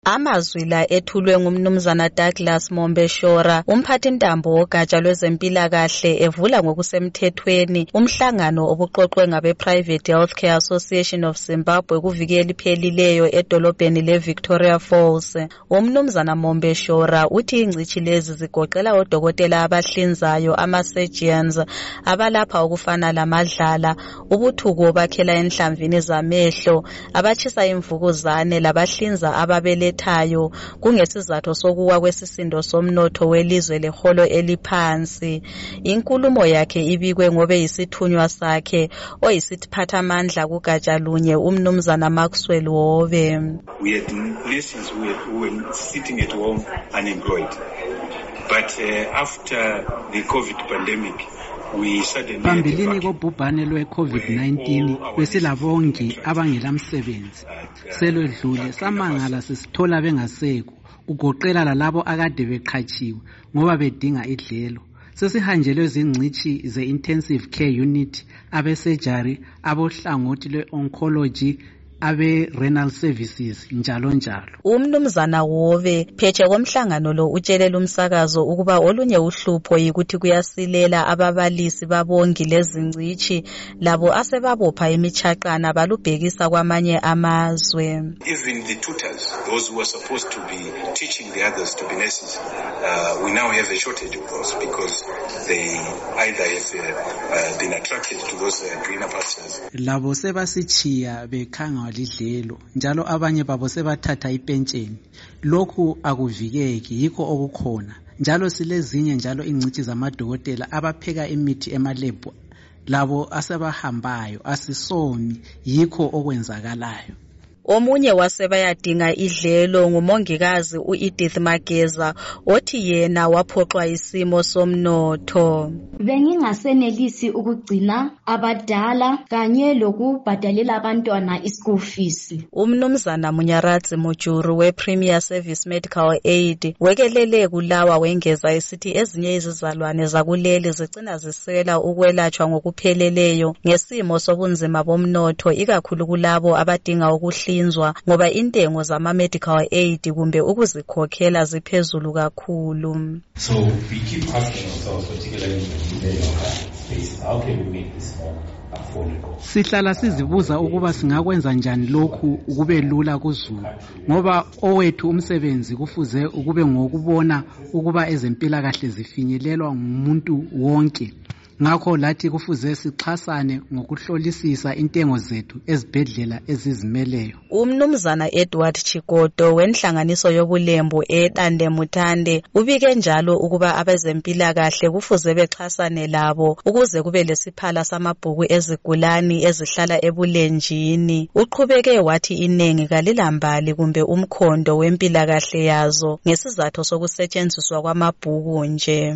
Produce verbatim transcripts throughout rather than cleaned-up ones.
Amazwi la ethulwe ngumnumzana Douglas Mombeshora, umphathintambo wogatsha lwezempilakahle, evula ngokusemthethweni umhlangano obuqoqwe ngabe-Private Healthcare Association of Zimbabwe kuvikela ipheleleyo edolobheni le-Victoria Falls. Umnumzana Mombeshora uthi ingcitshi lezi zigoqela odokotela abahlinzayo, ama-surgeons, abalapha okufana lamadlala, ubuthuko bakhela enhlamvini zamehlo, abatshisa imvukuzane, labahlinza ababele tayo kungesizathu sokuwa kwesisindo somnotho welizwe leholo eliphansi. Inkulumo yakhe ibikwe ngobe yisithunywa sakhe oyisiphathamandla kugatsha lunye umnumzana Maxwell Hobe. We had nurses who were, who were sitting at home unemployed, but uh, after the COVID pandemic Pambilini kobhubhane lwe-COVID nineteen besilabongi abangelamsebenzi. Selodlule samangala sisithola bengasekho, kugoqela lalabo akade beqhatshiwe ngoba bedinga idlelo. Sesihanjelwe zingcitshi ze-intensive care unit, abe-surgery, abohlangothi lwe-oncology, abe-renal services, njalo njalo. Umnumzana Hobe pheche komhlangano lo utshelela umsakazo ukuba olunye uhlupho yikuthi kuyasilela ababalisi babongi lezingcitshi labo asebabopha imichaqana balubhekisa kwamanye amazwe. Even the tutors, those who are supposed to be teaching the others to be nurses, uh, we now have a shortage of those because they either have uh, uh, been attracted to those uh, greener pastures. Labo sebasichiya bekhanga lidlelo njalo abanye babo sebathatha ipentsheni. Lokhu akuvikeki, yikho okukhona. Njalo silezinye njalo ingcitshi zamadokotela abapheka imithi emalebhu, labo asebahambayo asisomi, yikho okwenzakalayo. Omunye wasebayadinga idlelo ngumongikazi u-Edith Mageza, othi yena waphoxwa isimo somnotho. Bengingasenelisi ukugcina abadala kanye lokubhadalela abantwana ischool fees. Umnumzana Munyaradzi Mujuru we-Premier Service Medical Aid wekelele kulawa wengeza esithi ezinye izizalwane zakuleli zigcina zisela ukwelatshwa ngokupheleleyo ngesimo sobunzima bomnotho, ikakhulu kulabo abadinga ukuhli ngoba intengo zama-medical aid kumbe ukuzikhokhela ziphezulu kakhulu. So we keep asking ourselves, particularly in the space, how can we make this more affordable? Sihlala sizibuza ukuba singakwenza njani lokhu ukube lula kuzulu, ngoba owethu umsebenzi kufuze ukube ngokubona ukuba ezempilakahle zifinyelelwa ngumuntu wonke. Ngakho lathi kufuze sixhasane ngokuhlolisisa intengo zethu ezibhedlela ezizimeleyo. Umnumzana Edward Chikoto wenhlanganiso yobulembu eTandemutande ubike njalo ukuba abezempilakahle kufuze bexhasane labo ukuze kube lesiphala samabhuku ezigulani ezihlala ebulenjini. Uqhubeke wathi inengi kalilambali kumbe umkhondo wempilakahle yazo ngesizathu sokusetshenziswa kwamabhuku nje.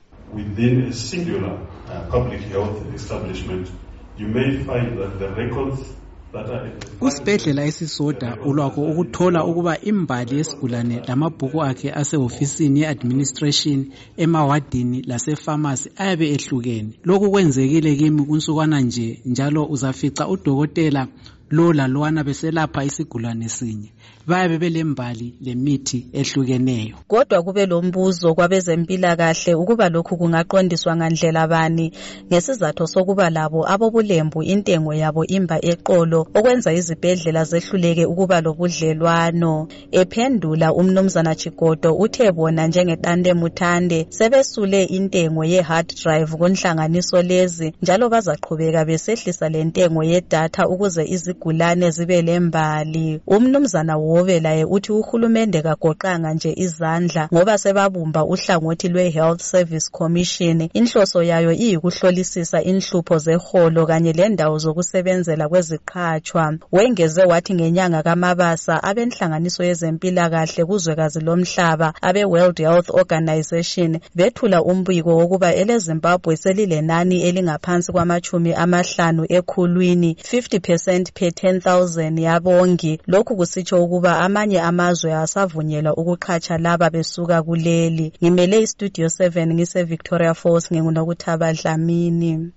Within a singular uh, public health establishment, you may find that the records that are kusibhedlela esisoda ulwakho ukuthola ukuba imbali yesigulane lamabhuku akhe asehofisini ye-administration, emawadini lasepharmacy ayabe ehlukene. Lokhu kwenzekile kimi kunsukwana nje, njalo uzafica udokotela lo lalwana beselapha isigulane sinye, bayabe belembali lemithi ehlukeneyo. Kodwa kube lombuzo kwabezempilakahle ukuba lokhu kungaqondiswa ngandlela bani ngesizathu sokuba labo abobulembu intengo yabo imba eqolo okwenza izibhedlela zehluleke ukuba lobudlelwano. Ephendula umnumzana Chikoto uthe bona njengeTandemutande sebesule intengo ye-hard drive kunhlanganiso lezi njalo bazaqhubeka besehlisa lentengo yedatha ukuze izigulane zibe lembali. Umnumzana Hobe laye uthi uhulumende kagoqanga nje izandla ngoba sebabumba uhlangothi lwe-Health Service Commission. Inhloso yayo iyikuhlolisisa inhlupho zeholo kanye lendawo zokusebenzela kweziqhatshwa. Wengeze wathi ngenyanga kaMabasa abenhlanganiso yezempilakahle kuzwekazi lomhlaba abe-World Health Organization bethula umbiko wokuba eleZimbabwe selilenani elingaphansi kwamachumi amahlanu ekhulwini, fifty percent per ten thousand yabongi. Lokhu kusitsho ukuba amanye amazwe asavunyelwa ukuqhatsha laba besuka kuleli. Ngimele iStudio seven ngise Victoria Falls, nginguNokuthaba Dlamini.